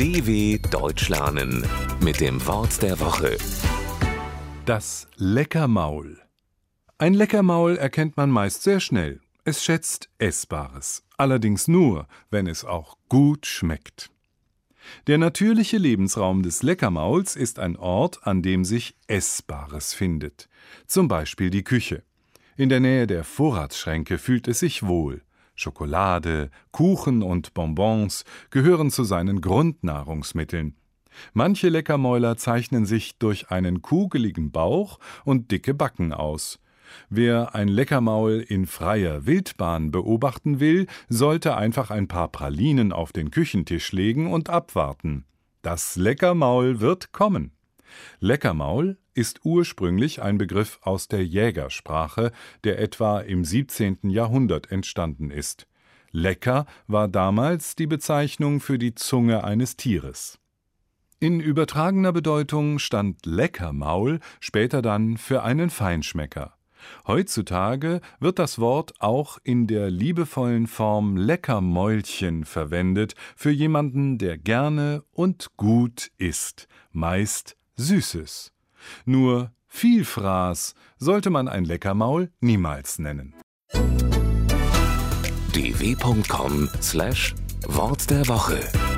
DW Deutsch lernen mit dem Wort der Woche. Das Leckermaul. Ein Leckermaul erkennt man meist sehr schnell. Es schätzt Essbares, allerdings nur, wenn es auch gut schmeckt. Der natürliche Lebensraum des Leckermauls ist ein Ort, an dem sich Essbares findet. Zum Beispiel die Küche. In der Nähe der Vorratsschränke fühlt es sich wohl. Schokolade, Kuchen und Bonbons gehören zu seinen Grundnahrungsmitteln. Manche Leckermäuler zeichnen sich durch einen kugeligen Bauch und dicke Backen aus. Wer ein Leckermaul in freier Wildbahn beobachten will, sollte einfach ein paar Pralinen auf den Küchentisch legen und abwarten. Das Leckermaul wird kommen. Leckermaul ist ursprünglich ein Begriff aus der Jägersprache, der etwa im 17. Jahrhundert entstanden ist. Lecker war damals die Bezeichnung für die Zunge eines Tieres. In übertragener Bedeutung stand Leckermaul später dann für einen Feinschmecker. Heutzutage wird das Wort auch in der liebevollen Form Leckermäulchen verwendet für jemanden, der gerne und gut isst, meist Süßes. Nur Vielfraß sollte man ein Leckermaul niemals nennen. dw.com/Wort der Woche